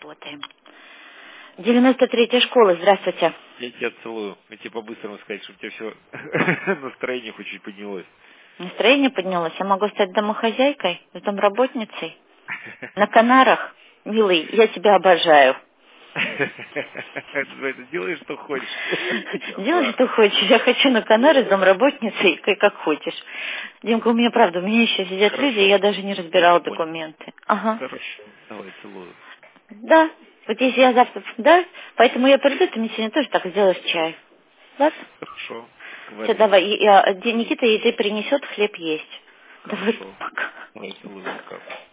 работаем. 93-я школа, здравствуйте. Я тебя целую. Я тебе по-быстрому сказать, чтобы у тебя все настроение хоть чуть поднялось. Настроение поднялось. Я могу стать домохозяйкой, домработницей. На Канарах, милый, я тебя обожаю. Это делай, что хочешь. Делай, что хочешь. Я хочу на Канары с домработницей, как хочешь. Димка, у меня правда, у меня еще сидят люди, и Хорошо. я даже не Я разбирала тебя понял. документы. Ага. Хорошо. Давай, целую. Да. Вот если я завтра... Да? Поэтому я приду, ты мне сегодня тоже так сделаешь чай. Ладно? Хорошо. Все, Договорились. давай. Никита еды принесет, хлеб есть. Давай, Хорошо. пока. Давай, целую. Пока.